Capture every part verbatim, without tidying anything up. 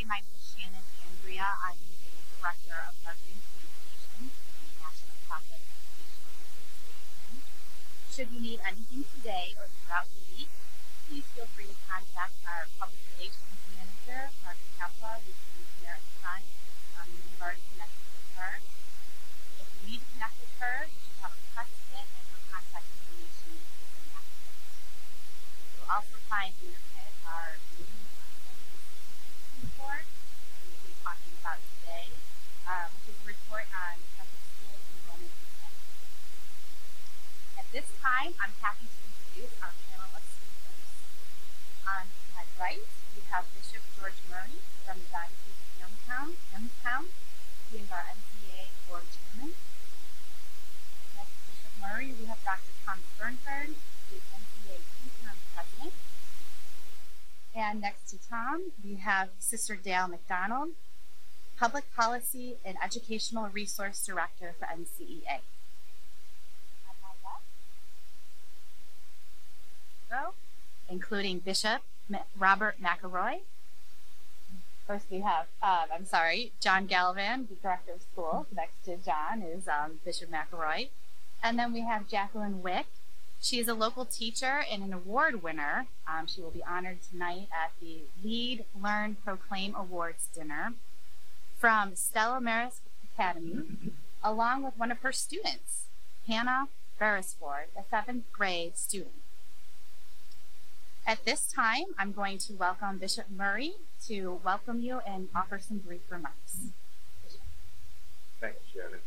my name is Shannon Andrea. I'm the Director of Marketing Communications for the National Catholic Educational Association. Should you need anything today or throughout the week, please feel free to contact our Public Relations Manager, Margaret Kapla, who's sitting here in front. Um, you have already connected with her. If you need to connect with her, you should have a press kit and her contact information within that kit. You'll also find in your kit our meeting report that we will be talking about today, uh, which is a report on Catholic school enrollment and trends. At this time, I'm happy to introduce our panel of speakers. On my right, we have Bishop George Murray from the Diocese of Youngstown. Youngstown. He is our N C A A Board Chairman. Next to Bishop Murray, we have Doctor Thomas Burnford, who is N C A A Interim President. And next to Tom, we have Sister Dale McDonald, Public Policy and Educational Resource Director for N C E A. On my left, including Bishop Robert McElroy. First we have, uh, I'm sorry, John Gallivan, the Director of School. Next to John is um, Bishop McElroy. And then we have Jacqueline Wick. She is a local teacher and an award winner. Um, she will be honored tonight at the Lead, Learn, Proclaim Awards dinner from Stella Maris Academy, along with one of her students, Hannah Beresford, a seventh grade student. At this time, I'm going to welcome Bishop Murray to welcome you and offer some brief remarks. Thank you, Shannon.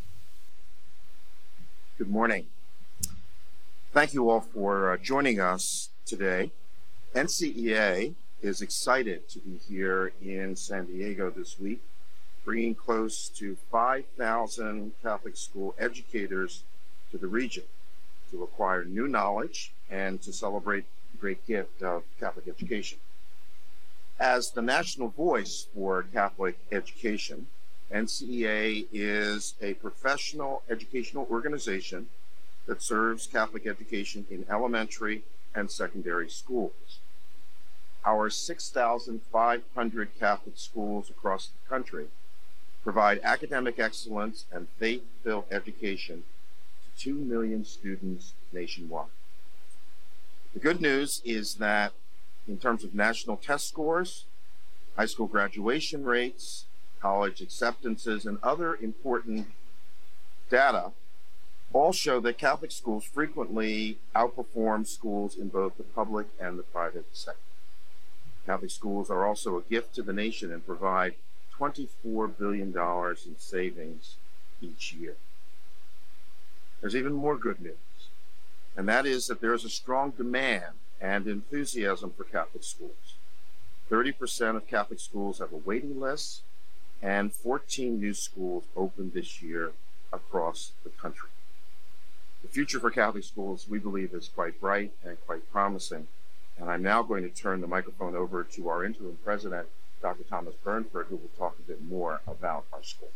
Good morning. Thank you all for uh, joining us today. N C E A is excited to be here in San Diego this week, bringing close to five thousand Catholic school educators to the region to acquire new knowledge and to celebrate the great gift of Catholic education. As the national voice for Catholic education, N C E A is a professional educational organization that serves Catholic education in elementary and secondary schools. Our six thousand five hundred Catholic schools across the country provide academic excellence and faith-filled education to two million students nationwide. The good news is that in terms of national test scores, high school graduation rates, college acceptances, and other important data all show that Catholic schools frequently outperform schools in both the public and the private sector. Catholic schools are also a gift to the nation and provide twenty-four billion dollars in savings each year. There's even more good news, and that is that there is a strong demand and enthusiasm for Catholic schools. thirty percent of Catholic schools have a waiting list, and fourteen new schools opened this year across the country. The future for Catholic schools, we believe, is quite bright and quite promising. And I'm now going to turn the microphone over to our interim president, Doctor Thomas Burnford, who will talk a bit more about our schools.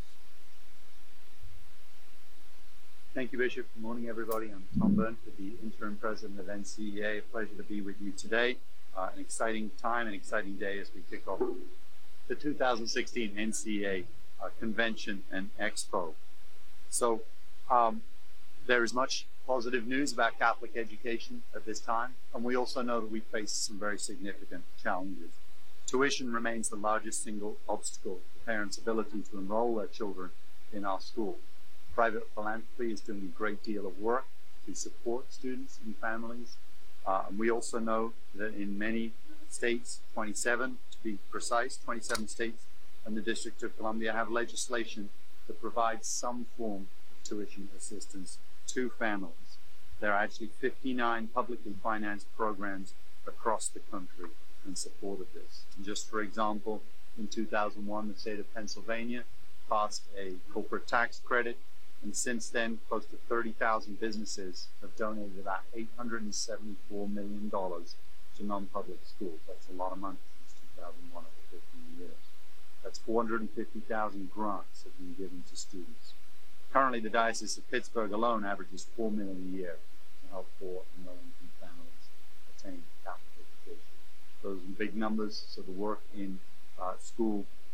Thank you, Bishop. Good morning, everybody. I'm Tom Burnford, the interim president of N C E A. A pleasure to be with you today. Uh, an exciting time, an exciting day as we kick off the two thousand sixteen N C E A uh, convention and expo. So, um, there is much positive news about Catholic education at this time, and we also know that we face some very significant challenges. Tuition remains the largest single obstacle to parents' ability to enroll their children in our schools. Private philanthropy is doing a great deal of work to support students and families. Uh, and we also know that in many states, twenty-seven to be precise, twenty-seven states and the District of Columbia have legislation that provides some form of tuition assistance to families. There are actually fifty-nine publicly financed programs across the country in support of this. And just for example, in two thousand one, the state of Pennsylvania passed a corporate tax credit, and since then, close to thirty thousand businesses have donated about eight hundred seventy-four million dollars to non-public schools. That's a lot of money since two thousand one, over fifteen years. That's four hundred fifty thousand grants have been given to students. Currently, the Diocese of Pittsburgh alone averages four million dollars a year to help poor and low-income families attain Catholic education. Those are big numbers, so the work in uh, school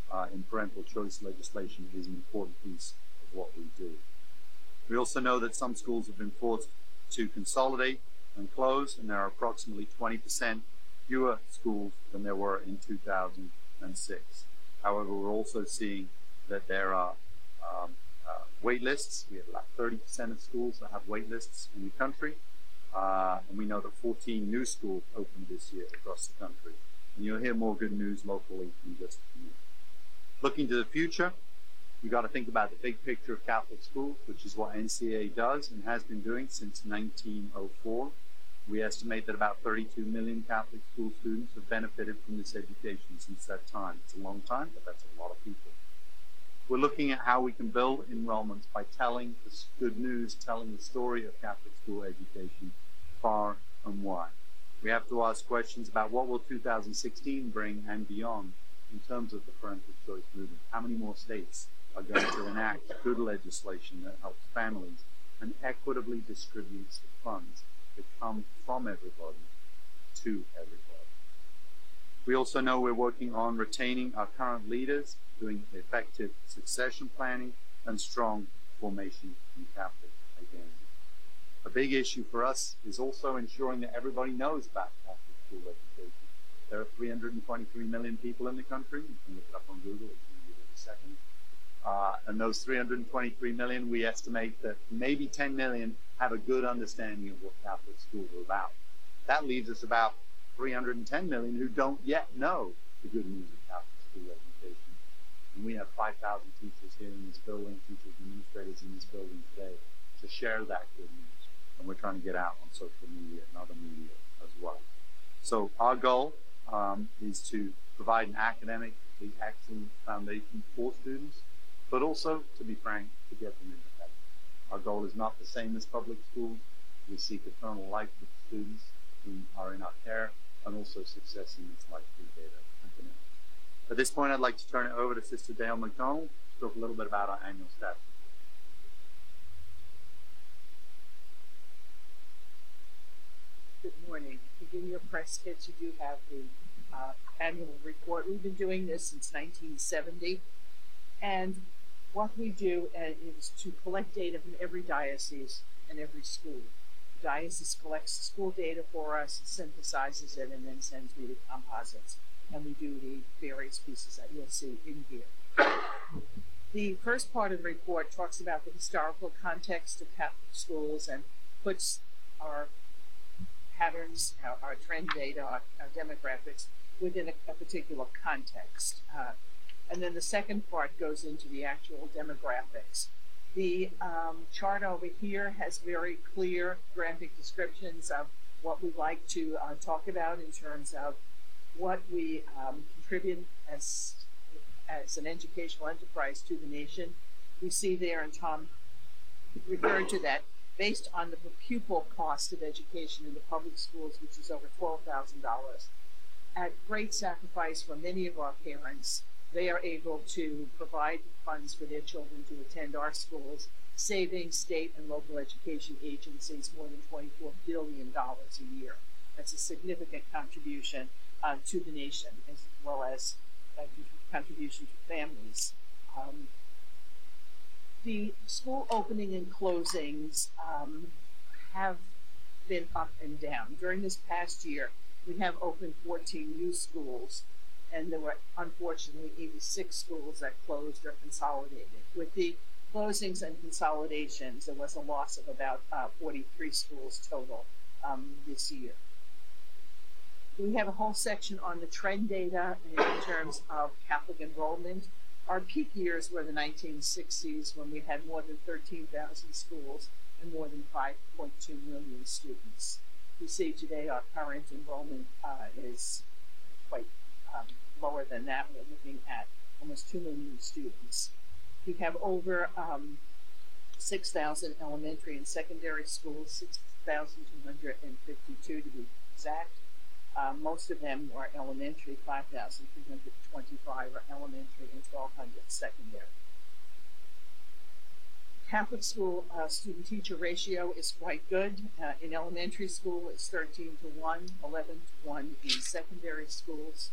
uh, in parental choice legislation is an important piece of what we do. We also know that some schools have been forced to consolidate and close, and there are approximately twenty percent fewer schools than there were in two thousand six. However, we're also seeing that there are um, uh, wait lists. We have about thirty percent of schools that have wait lists in the country, uh, and we know that fourteen new schools opened this year across the country. And you'll hear more good news locally in just a few minutes. Looking to the future, we've got to think about the big picture of Catholic schools, which is what N C A A does and has been doing since nineteen oh four. We estimate that about thirty-two million Catholic school students have benefited from this education since that time. It's a long time, but that's a lot of people. We're looking at how we can build enrollments by telling the good news, telling the story of Catholic school education far and wide. We have to ask questions about what will two thousand sixteen bring and beyond in terms of the parental choice movement. How many more states are going to enact good legislation that helps families and equitably distributes the funds that come from everybody to everybody? We also know we're working on retaining our current leaders, doing effective succession planning, and strong formation in Catholic identity. A big issue for us is also ensuring that everybody knows about Catholic school education. There are three hundred twenty-three million people in the country. You can look it up on Google in a second. Uh, and those three hundred twenty-three million, we estimate that maybe ten million have a good understanding of what Catholic schools are about. That leaves us about three hundred ten million who don't yet know the good news of Catholic school education. And we have five thousand teachers here in this building, teachers and administrators in this building today to share that good news. And we're trying to get out on social media and other media as well. So our goal um, is to provide an academically excellent foundation for students, but also, to be frank, to get them independent. Our goal is not the same as public schools. We seek eternal life for students who are in our care, and also success in this life through data academics. At this point, I'd like to turn it over to Sister Dale McDonald to talk a little bit about our annual staff. Good morning. In your press kits, you do have the uh, annual report. We've been doing this since nineteen seventy, and what we do uh, is to collect data from every diocese and every school. The diocese collects the school data for us, synthesizes it, and then sends me the composites, and we do the various pieces that you'll see in here. The first part of the report talks about the historical context of Catholic schools and puts our patterns, our, our trend data, our, our demographics within a, a particular context. Uh, and then the second part goes into the actual demographics. The um, chart over here has very clear graphic descriptions of what we like to uh, talk about in terms of what we um, contribute as, as an educational enterprise to the nation. We see there, and Tom referred to that, based on the per pupil cost of education in the public schools, which is over twelve thousand dollars. At great sacrifice for many of our parents, they are able to provide funds for their children to attend our schools, saving state and local education agencies more than twenty-four billion dollars a year. That's a significant contribution uh, to the nation, as well as a contribution to families. Um, The school opening and closings um, have been up and down. During this past year, we have opened fourteen new schools, and there were unfortunately eighty-six schools that closed or consolidated. With the closings and consolidations, there was a loss of about uh, forty-three schools total um, this year. We have a whole section on the trend data in terms of Catholic enrollment. Our peak years were the nineteen sixties, when we had more than thirteen thousand schools and more than five point two million students. You see today our current enrollment uh, is quite um, lower than that. We're looking at almost two million students. We have over um, six thousand elementary and secondary schools, six thousand two hundred fifty-two to be exact. Uh, most of them are elementary, five thousand three hundred twenty-five are elementary, and twelve hundred secondary. Catholic school uh, student-teacher ratio is quite good. Uh, in elementary school, it's thirteen to one, eleven to one in secondary schools,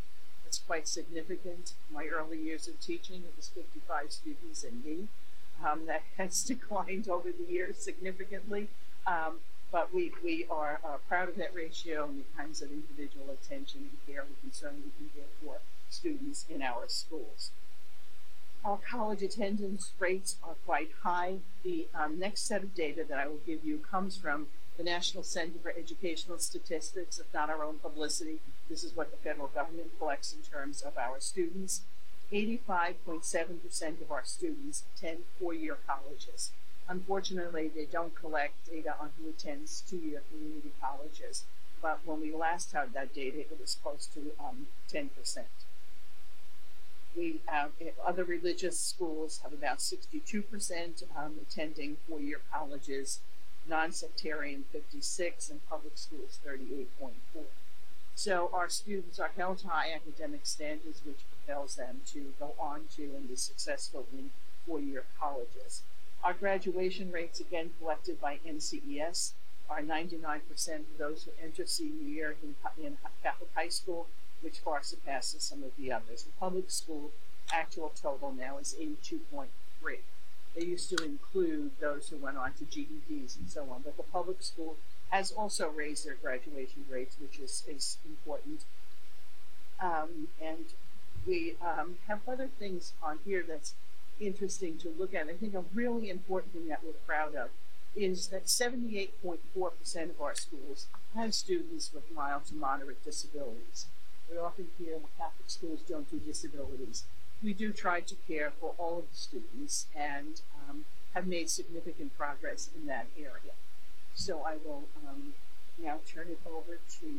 It's quite significant. My early years of teaching, it was fifty-five students and me. Um, that has declined over the years significantly. Um, but we, we are uh, proud of that ratio and the kinds of individual attention and care and concern we can give for students in our schools. Our college attendance rates are quite high. The um, next set of data that I will give you comes from the National Center for Educational Statistics. It's not our own publicity. This is what the federal government collects in terms of our students. eighty-five point seven percent of our students attend four-year colleges. Unfortunately, they don't collect data on who attends two-year community colleges. But when we last had that data, it was close to um, ten percent. We have other religious schools have about sixty-two percent um, attending four-year colleges, non-sectarian fifty-six, and public schools thirty-eight point four. So our students are held to high academic standards, which propels them to go on to and be successful in four-year colleges. Our graduation rates, again collected by N C E S, are ninety-nine percent of those who enter senior year in, in Catholic high school, which far surpasses some of the others. The public school actual total now is eighty-two point three. They used to include those who went on to G E Ds and so on, but the public school has also raised their graduation rates, which is, is important. Um, and we um, have other things on here that's interesting to look at. I think a really important thing that we're proud of is that seventy-eight point four percent of our schools have students with mild to moderate disabilities. We often hear, well, Catholic schools don't do disabilities. We do try to care for all of the students and um, have made significant progress in that area. So I will um, now turn it over to,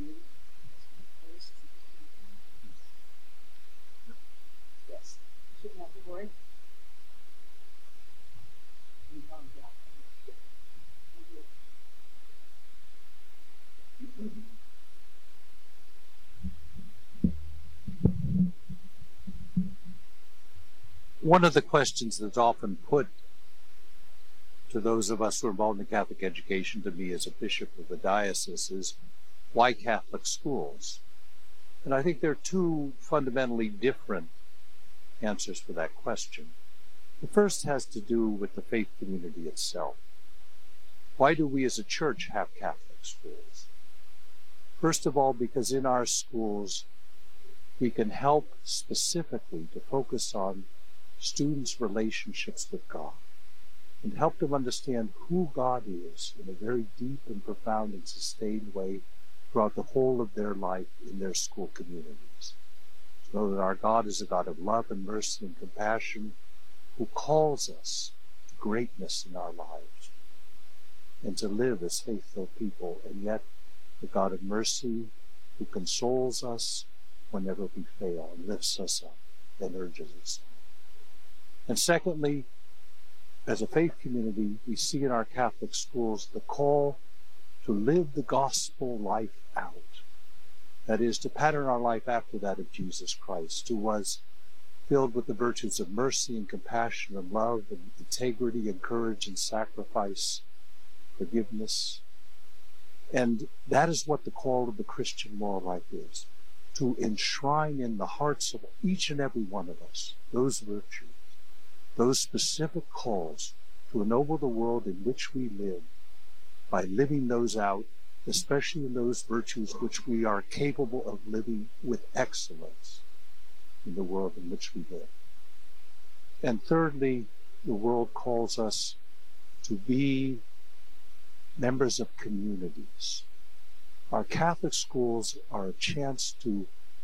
yes, shouldn't have to worry. One of the questions that's often put to those of us who are involved in Catholic education, to me as a bishop of the diocese, is why Catholic schools? And I think there are two fundamentally different answers for that question. The first has to do with the faith community itself. Why do we as a church have Catholic schools? First of all, because in our schools, we can help specifically to focus on students' relationships with God and help them understand who God is in a very deep and profound and sustained way throughout the whole of their life in their school communities. So that our God is a God of love and mercy and compassion who calls us to greatness in our lives and to live as faithful people, and yet the God of mercy who consoles us whenever we fail and lifts us up and urges us on. And secondly, as a faith community, we see in our Catholic schools the call to live the gospel life out. That is, to pattern our life after that of Jesus Christ, who was filled with the virtues of mercy and compassion and love and integrity and courage and sacrifice, forgiveness. And that is what the call of the Christian moral life is, to enshrine in the hearts of each and every one of us those virtues, those specific calls to ennoble the world in which we live by living those out, especially in those virtues which we are capable of living with excellence in the world in which we live. And thirdly, the world calls us to be members of communities. Our Catholic schools are a chance to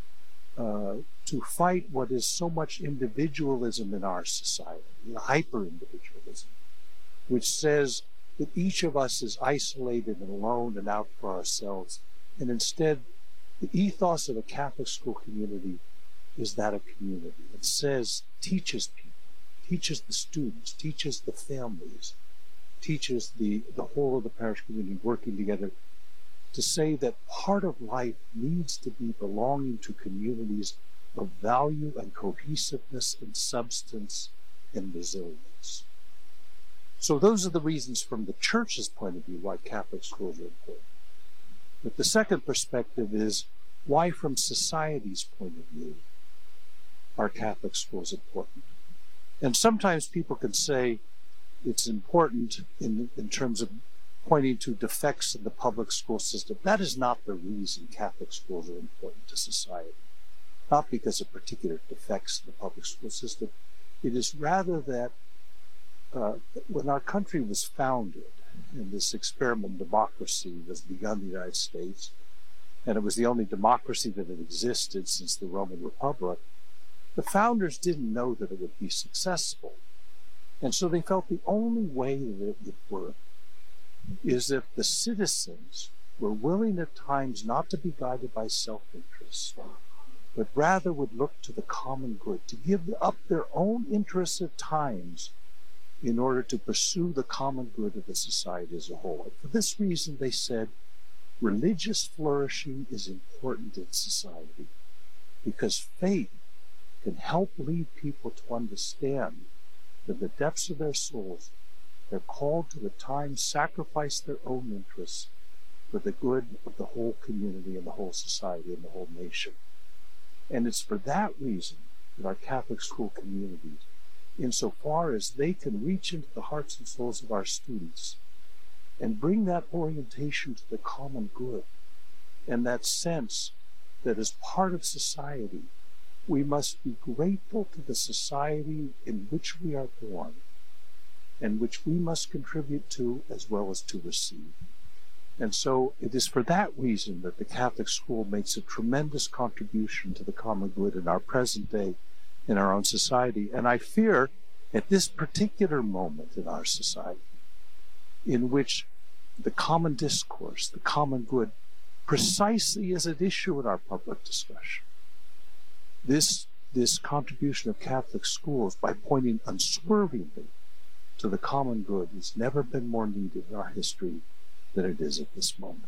uh, to fight what is so much individualism in our society, hyper-individualism, which says that each of us is isolated and alone and out for ourselves. And instead, the ethos of a Catholic school community is that of community. It says, teaches people, teaches the students, teaches the families, teaches the, the whole of the parish community working together to say that part of life needs to be belonging to communities of value and cohesiveness and substance and resilience. So those are the reasons from the church's point of view why Catholic schools are important. But the second perspective is why from society's point of view our Catholic schools important? And sometimes people can say it's important in, in terms of pointing to defects in the public school system. That is not the reason Catholic schools are important to society. Not because of particular defects in the public school system. It is rather that uh, when our country was founded and this experiment democracy was begun in the United States, and it was the only democracy that had existed since the Roman Republic, the founders didn't know that it would be successful. And so they felt the only way that it would work is if the citizens were willing at times not to be guided by self-interest, but rather would look to the common good, to give up their own interests at times in order to pursue the common good of the society as a whole. And for this reason, they said, religious flourishing is important in society because faith can help lead people to understand that in the depths of their souls, they're called to at times sacrifice their own interests for the good of the whole community and the whole society and the whole nation. And it's for that reason that our Catholic school communities, insofar as they can reach into the hearts and souls of our students and bring that orientation to the common good and that sense that as part of society, we must be grateful to the society in which we are born and which we must contribute to as well as to receive. And so it is for that reason that the Catholic school makes a tremendous contribution to the common good in our present day, in our own society. And I fear at this particular moment in our society, in which the common discourse, the common good, precisely is at issue in our public discussion, This, this contribution of Catholic schools, by pointing unswervingly to the common good, has never been more needed in our history than it is at this moment.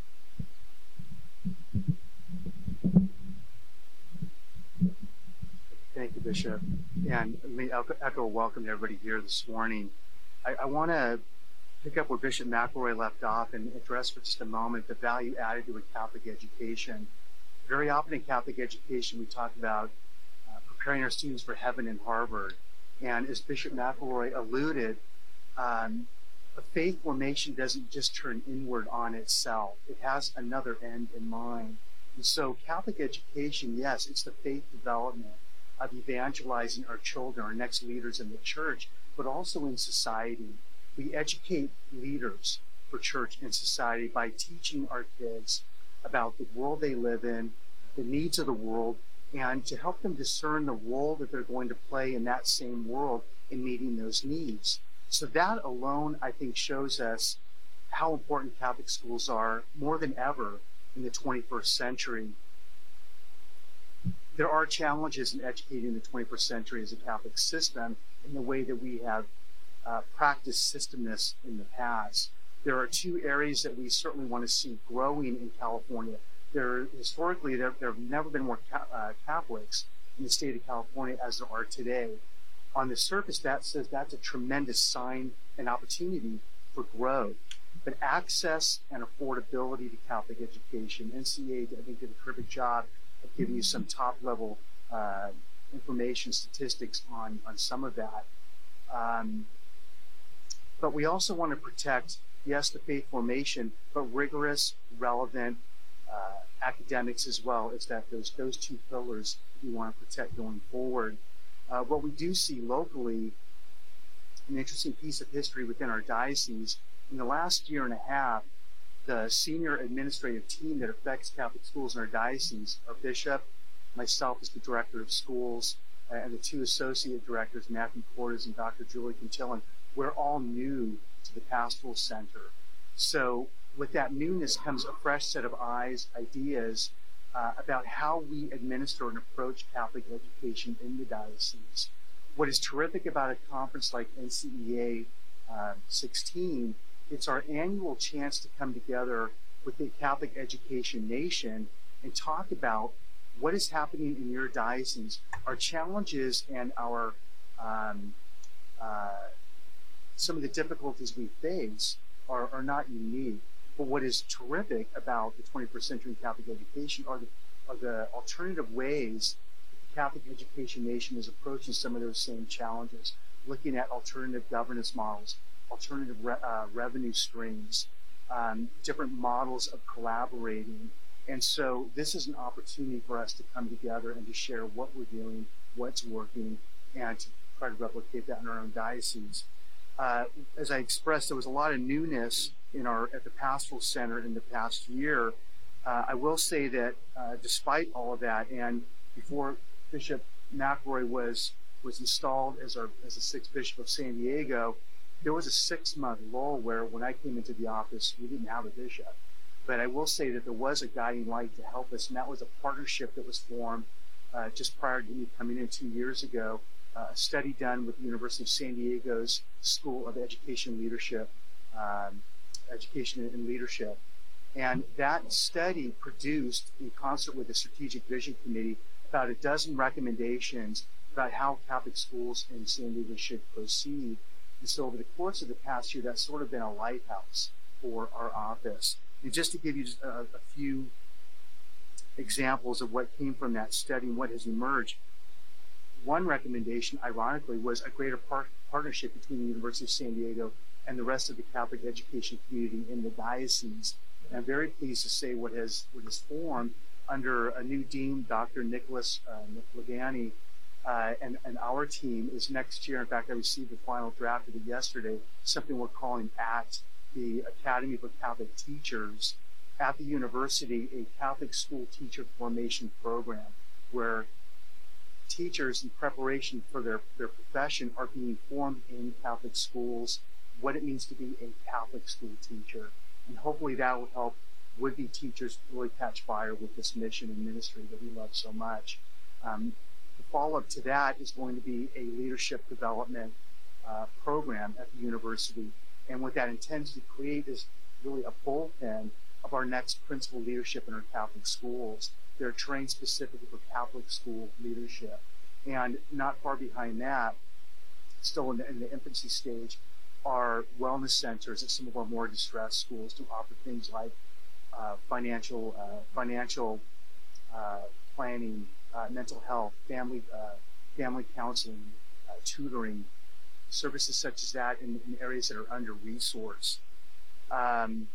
Thank you, Bishop. And let me echo a welcome to everybody here this morning. I, I want to pick up where Bishop McElroy left off and address for just a moment the value added to a Catholic education. Very often in Catholic education, we talk about uh, preparing our students for heaven in Harvard. And as Bishop McElroy alluded, um, a faith formation doesn't just turn inward on itself. It has another end in mind. And so Catholic education, yes, it's the faith development of evangelizing our children, our next leaders in the church, but also in society. We educate leaders for church and society by teaching our kids about the world they live in, the needs of the world, and to help them discern the role that they're going to play in that same world in meeting those needs. So that alone, I think, shows us how important Catholic schools are more than ever in the twenty-first century. There are challenges in educating the twenty-first century as a Catholic system in the way that we have uh, practiced systemness in the past. There are two areas that we certainly want to see growing in California. There, historically, there, there have never been more ca uh, Catholics in the state of California as there are today. On the surface, that says that's a tremendous sign and opportunity for growth. But access and affordability to Catholic education, N C A A, I think, did a terrific job of giving you some top-level uh, information, statistics on, on some of that. Um, but we also want to protect, yes, the faith formation, but rigorous, relevant uh, academics as well. It's that those, those two pillars we want to protect going forward. Uh, what we do see locally, an interesting piece of history within our diocese, in the last year and a half, the senior administrative team that affects Catholic schools in our diocese, our bishop, myself as the director of schools, uh, and the two associate directors, Matthew Portes and Doctor Julie Quintillan, we're all new to the pastoral center. So with that newness comes a fresh set of eyes, ideas uh, about how we administer and approach Catholic education in the diocese. What is terrific about a conference like N C E A uh, sixteen, it's our annual chance to come together with the Catholic education nation and talk about what is happening in your diocese. Our challenges and our um, uh, some of the difficulties we face are, are not unique. But what is terrific about the twenty-first century Catholic education are the, are the alternative ways the Catholic Education Nation is approaching some of those same challenges, looking at alternative governance models, alternative re uh, revenue streams, um, different models of collaborating. And so this is an opportunity for us to come together and to share what we're doing, what's working, and to try to replicate that in our own diocese. Uh, as I expressed, there was a lot of newness in our at the Pastoral Center in the past year. Uh, I will say that uh, despite all of that, and before Bishop McElroy was was installed as our as the sixth Bishop of San Diego, there was a six-month lull where when I came into the office, we didn't have a bishop. But I will say that there was a guiding light to help us, and that was a partnership that was formed uh, just prior to me coming in two years ago. Uh, a study done with the University of San Diego's School of Education Leadership, um, Education and Leadership. And that study produced, in concert with the Strategic Vision Committee, about a dozen recommendations about how Catholic schools in San Diego should proceed. And so over the course of the past year, that's sort of been a lighthouse for our office. And just to give you just a, a few examples of what came from that study and what has emerged, one recommendation, ironically, was a greater par partnership between the University of San Diego and the rest of the Catholic education community in the diocese. And I'm very pleased to say what has, what has formed under a new dean, Doctor Nicholas uh, Lagani, uh, and, and our team is next year. In fact, I received the final draft of it yesterday, something we're calling ACT, the Academy for Catholic Teachers, at the university, a Catholic school teacher formation program where teachers in preparation for their, their profession are being formed in Catholic schools, what it means to be a Catholic school teacher. And hopefully that will help would-be teachers really catch fire with this mission and ministry that we love so much. Um, the follow-up to that is going to be a leadership development uh, program at the university. And what that intends to create is really a bullpen of our next principal leadership in our Catholic schools. They're trained specifically for Catholic school leadership. And not far behind that, still in the, in the infancy stage, are wellness centers at some of our more distressed schools to offer things like uh, financial, uh, financial uh, planning, uh, mental health, family, uh, family counseling, uh, tutoring, services such as that in, in areas that are under-resourced. Um,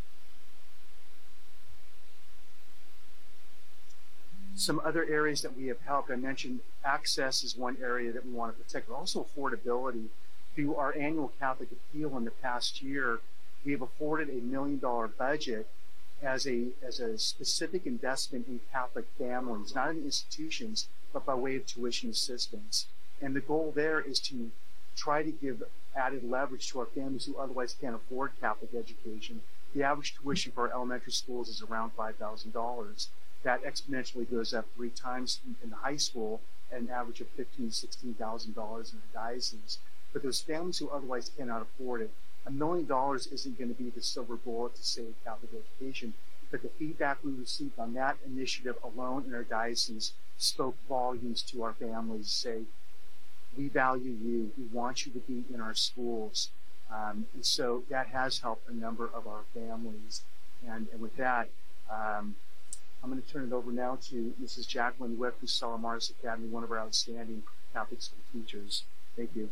Some other areas that we have helped, I mentioned access is one area that we want to protect, but also affordability. Through our annual Catholic Appeal in the past year, we have afforded a million dollar budget as a, as a specific investment in Catholic families, not in institutions, but by way of tuition assistance. And the goal there is to try to give added leverage to our families who otherwise can't afford Catholic education. The average tuition for our elementary schools is around five thousand dollars. That exponentially goes up three times in the high school at an average of fifteen thousand dollars, sixteen thousand dollars in the diocese. But those families who otherwise cannot afford it, a million dollars isn't going to be the silver bullet to save Catholic education. But the feedback we received on that initiative alone in our diocese spoke volumes to our families, say, we value you, we want you to be in our schools. Um, and so that has helped a number of our families. And, and with that, um, I'm going to turn it over now to Missus Jacqueline Wick, who's Salamanca Academy, one of our outstanding Catholic school teachers. Thank you.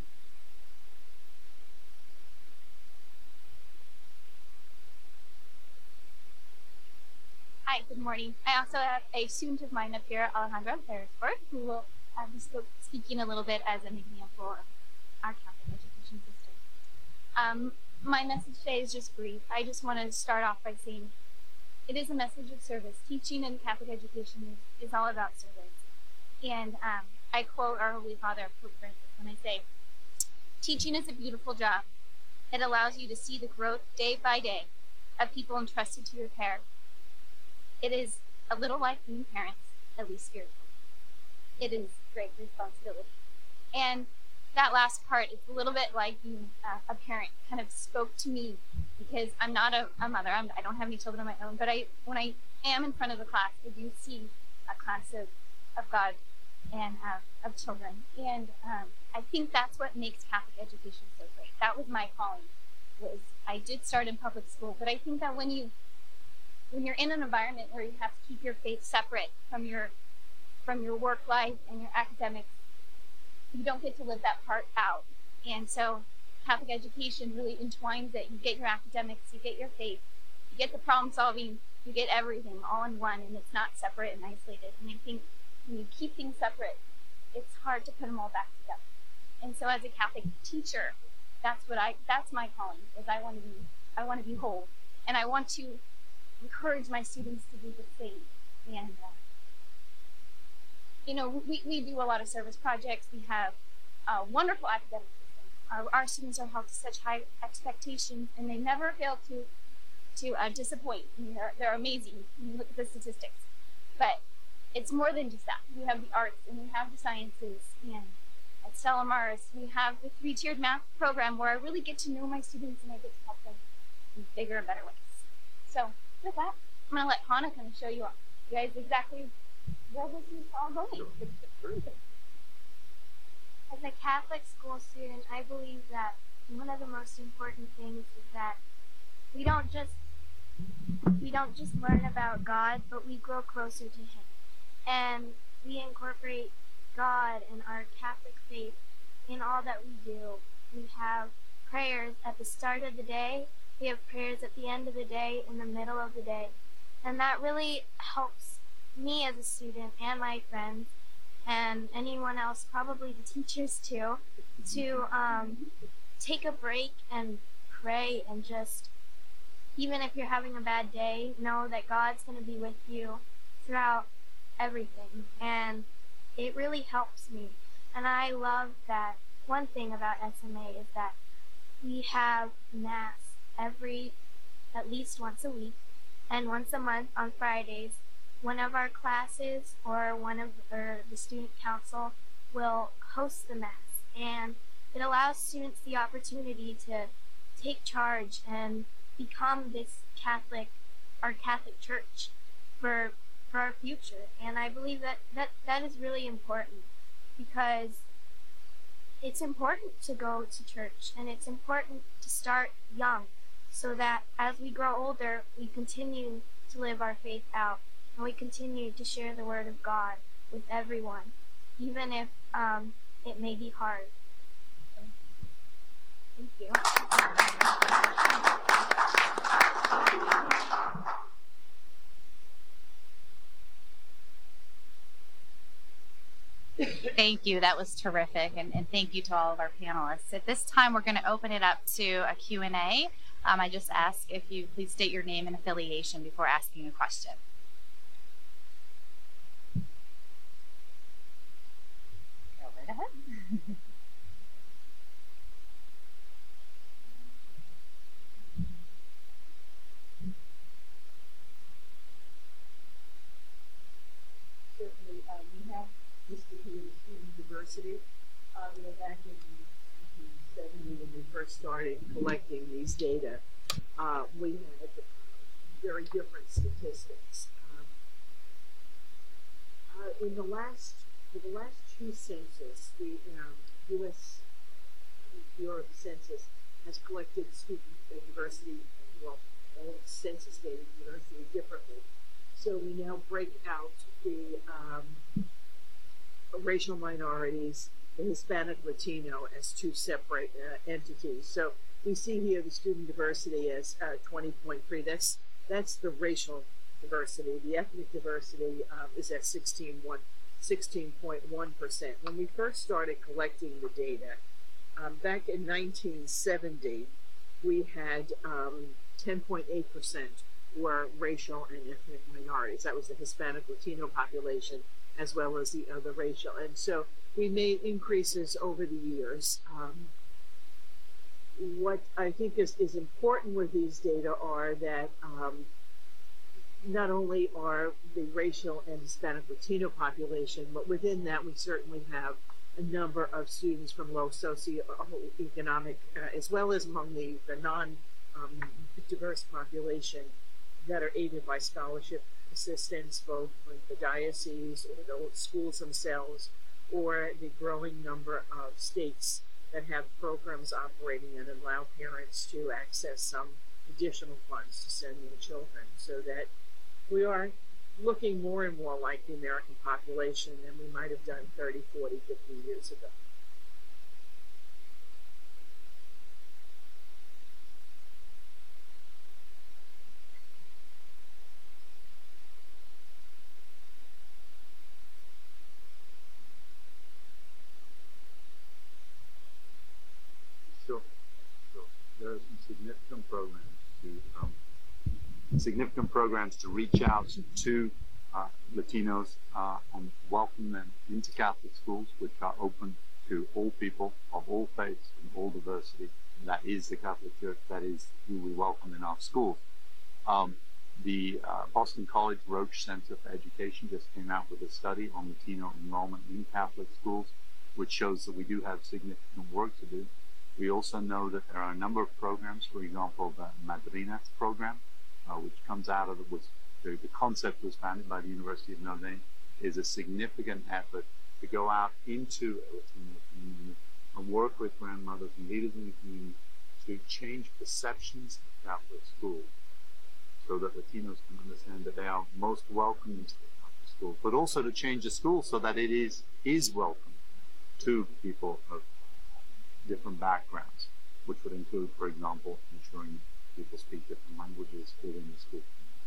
Hi, good morning. I also have a student of mine up here, Alejandra Peresford, who will uh, be speaking a little bit as an example of our Catholic education system. Um, my message today is just brief. I just want to start off by saying it is a message of service. Teaching in Catholic education is, is all about service. And um, I quote our Holy Father, Pope Francis, when I say, teaching is a beautiful job. It allows you to see the growth day by day of people entrusted to your care. It is a little like being parents, at least spiritually. It is great responsibility. And that last part is a little bit like being uh, a parent, kind of spoke to me because I'm not a, a mother. I'm, I don't have any children of my own, but I, when I am in front of the class, I do see a class of, of God and uh, of children. And um, I think that's what makes Catholic education so great. That was my calling. Was I did start in public school, but I think that when you when you're in an environment where you have to keep your faith separate from your from your work life and your academics, you don't get to live that part out. And so Catholic education really entwines it. You get your academics, you get your faith, you get the problem solving, you get everything all in one, and it's not separate and isolated. And I think when you keep things separate, it's hard to put them all back together. And so as a Catholic teacher, that's what I, that's my calling, is I want to be, I want to be whole. And I want to encourage my students to do the same. And, uh, you know, we, we do a lot of service projects. We have a wonderful academic system. Our, our students are held to such high expectations, and they never fail to to uh, disappoint. I mean, they're, they're amazing. You look at the statistics. But it's more than just that. We have the arts, and we have the sciences, and at Stella Maris, we have the three-tiered math program where I really get to know my students and I get to help them in bigger and better ways. So with that, I'm going to let Hannah kind of show you, all, you guys exactly where this is all going. As a Catholic school student, I believe that one of the most important things is that we don't just we don't just learn about God, but we grow closer to Him, and we incorporate God and our Catholic faith in all that we do. We have prayers at the start of the day, we have prayers at the end of the day, in the middle of the day, and that really helps me as a student and my friends and anyone else, probably the teachers too, to um, take a break and pray, and just, even if you're having a bad day, know that God's going to be with you throughout everything. And it really helps me. And I love that one thing about S M A is that we have Mass every, at least once a week, and once a month on Fridays. One of our classes or one of or the student council will host the Mass, and it allows students the opportunity to take charge and become this Catholic, our Catholic Church for for our future. And I believe that that, that is really important, because it's important to go to church, and it's important to start young, so that as we grow older, we continue to live our faith out, and we continue to share the Word of God with everyone, even if um, it may be hard. Thank you. Thank you. That was terrific. And, and thank you to all of our panelists. At this time, we're going to open it up to a Q and A. Um, I just ask if you please state your name and affiliation before asking a question. Go right ahead. Certainly, uh, we have Institute of Student Diversity. Uh, you know, back in nineteen seventy, when we first started collecting these data, uh, we had uh, very different statistics. Um, uh, in the last, for the last two census, the um, U S Bureau of the Census has collected student diversity, well, all census data diversity differently. So we now break out the um, racial minorities, the Hispanic Latino, as two separate uh, entities. So we see here the student diversity as uh, twenty point three. That's that's the racial diversity. The ethnic diversity uh, is at sixteen point one percent. When we first started collecting the data, um, back in nineteen seventy, we had um, ten point eight percent were racial and ethnic minorities. That was the Hispanic Latino population, as well as the other racial. And so we made increases over the years. Um, what I think is, is important with these data are that um, not only are the racial and Hispanic Latino population, but within that we certainly have a number of students from low socioeconomic, uh, as well as among the, the non-diverse um, population that are aided by scholarship assistance, both from the diocese or the schools themselves, or the growing number of states that have programs operating and allow parents to access some additional funds to send their children, so that we are looking more and more like the American population than we might have done thirty, forty, fifty years ago. Sure, sure. There are some significant programs to um, significant programs to reach out to uh, Latinos uh, and welcome them into Catholic schools, which are open to all people of all faiths and all diversity. And that is the Catholic Church. That is who we welcome in our schools. Um, the uh, Boston College Roche Center for Education just came out with a study on Latino enrollment in Catholic schools, which shows that we do have significant work to do. We also know that there are a number of programs, for example, the Madrina program, uh, which comes out of it, was the, the concept was founded by the University of Notre Dame, is a significant effort to go out into a Latino community and work with grandmothers and leaders in the community to change perceptions of Catholic schools so that Latinos can understand that they are most welcome into the Catholic school, but also to change the school so that it is, is welcome to people of different backgrounds, which would include, for example, ensuring people speak different languages within the school.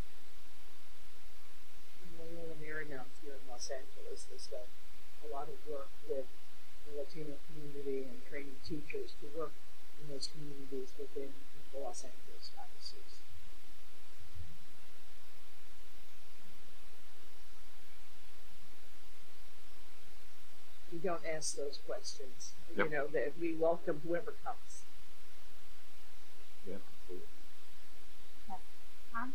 Loyola Marymount here in Los Angeles has done a lot of work with the Latino community and training teachers to work in those communities within the Los Angeles diocese. We don't ask those questions. Yep. You know, that we welcome whoever comes. Yeah, absolutely. Yes. Tom?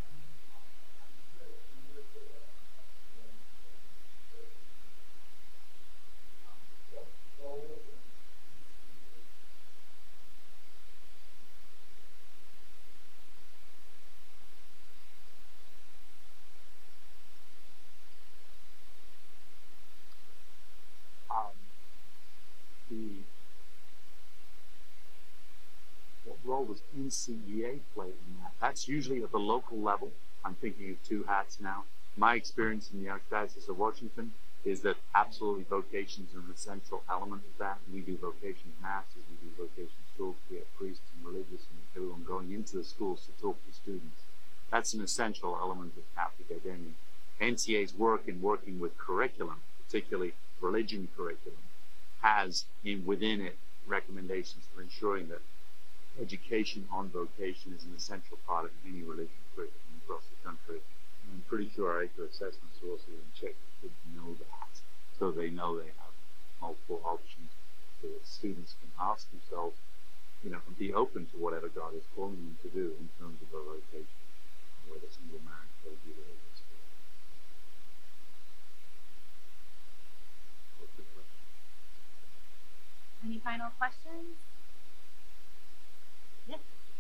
Um, the what role does N C E A play in that? That's usually at the local level. I'm thinking of two hats now. My experience in the Archdiocese of Washington is that absolutely vocation is an essential element of that. We do vocation masses, we do vocation schools, we have priests and religious and everyone going into the schools to talk to students. That's an essential element of Catholic identity. N C E A's work in working with curriculum, particularly religion curriculum, has in within it recommendations for ensuring that education on vocation is an essential part of any religion curriculum across the country. And I'm pretty sure our A C R assessments are also going to check to know that, so they know they have multiple options, so that students can ask themselves, you know, and be open to whatever God is calling them to do in terms of their vocation, whether single marriage or religious. Any final questions? Yes.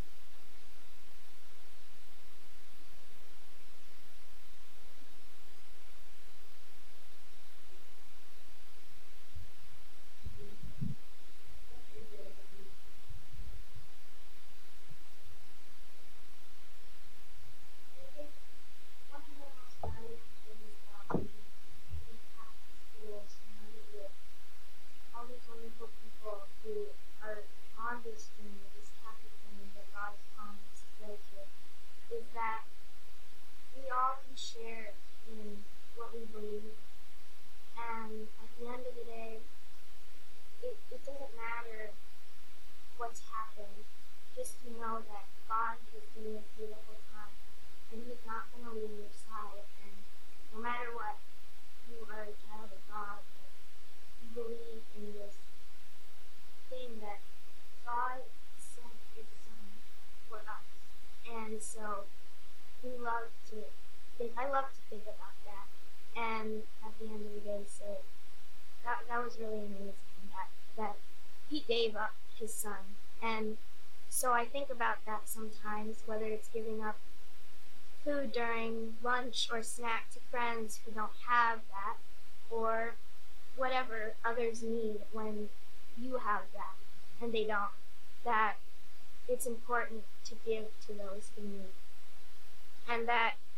All these wonderful people who are on this journey, this Catholic journey that God has promised their kids, is that we all can share in what we believe. And at the end of the day, it, it doesn't matter what's happened, just to know that God has been with you the whole time, and He's not going to leave your side. And no matter what, you are a child of God. Believe in this thing that God sent His Son for us, and so we love to think. I love to think about that, and at the end of the day, say that that was really amazing. That that He gave up His Son, and so I think about that sometimes, whether it's giving up food during lunch or snack to friends who don't have that, or whatever others need when you have that and they don't, that it's important to give to those who need. And that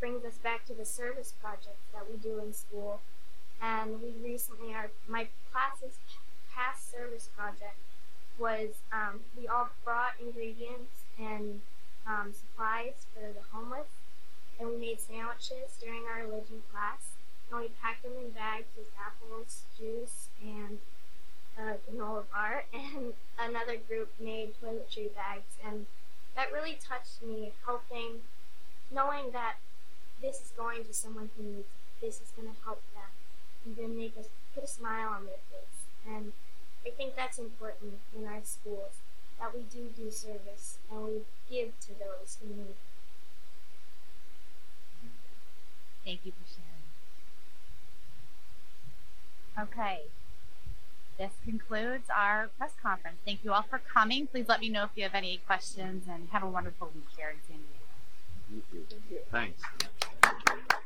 brings us back to the service projects that we do in school. And we recently, our my class's past service project was um, we all brought ingredients and um, supplies for the homeless, and we made sandwiches during our religion class, and we packed them in bags with apples, juice, and uh, granola bar, and another group made toiletry bags, and that really touched me, helping, knowing that this is going to someone who needs it. This is going to help them. And then make us put a smile on their face. And I think that's important in our schools, that we do do service and we give to those who need it. Thank you for sharing. Okay. This concludes our press conference. Thank you all for coming. Please let me know if you have any questions, and have a wonderful week here in San Diego. Thank you. Thanks.